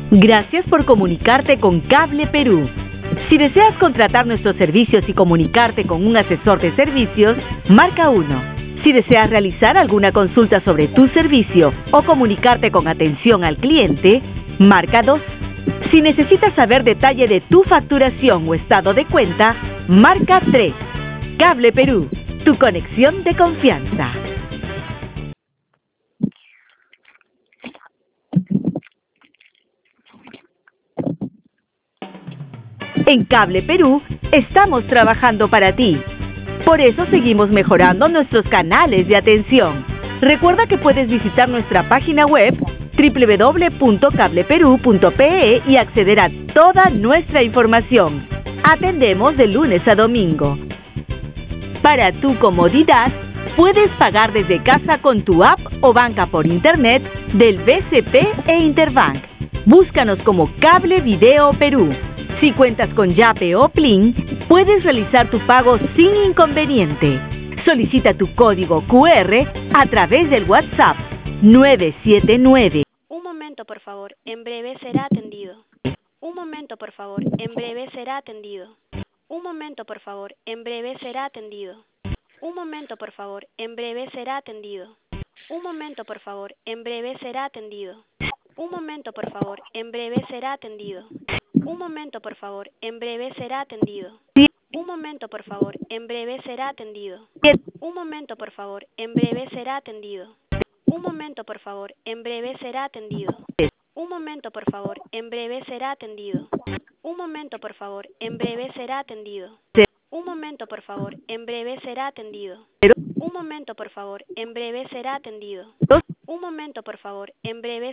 Gracias por comunicarte con Cable Perú. Si deseas contratar nuestros servicios y comunicarte con un asesor de servicios, marca 1. Si deseas realizar alguna consulta sobre tu servicio o comunicarte con atención al cliente, marca 2. Si necesitas saber detalle de tu facturación o estado de cuenta, marca 3. Cable Perú, tu conexión de confianza. En Cable Perú estamos trabajando para ti. Por eso seguimos mejorando nuestros canales de atención. Recuerda que puedes visitar nuestra página web www.cableperu.pe y acceder a toda nuestra información. Atendemos de lunes a domingo. Para tu comodidad, puedes pagar desde casa con tu app o banca por internet del BCP e Interbank. Búscanos como Cable Video Perú. Si cuentas con Yape o Plin, puedes realizar tu pago sin inconveniente. Solicita tu código QR a través del WhatsApp 979. Un momento, por favor. En breve será atendido. Un momento, por favor. En breve será atendido. Un momento, por favor. En breve será atendido. Un momento, por favor. En breve será atendido. Un momento, por favor. En breve será atendido. Un momento, por favor. En breve será atendido. Un momento, por favor. En breve será atendido. Un momento, por favor. En breve será atendido. Un momento, por favor. En breve será atendido. Un momento, por favor. En breve será atendido. Un momento, por favor. En breve será atendido. Un momento, por favor. En breve será atendido. Un momento, por favor. En breve será atendido. Un momento, por favor. En breve será atendido. Un momento, por favor. En breve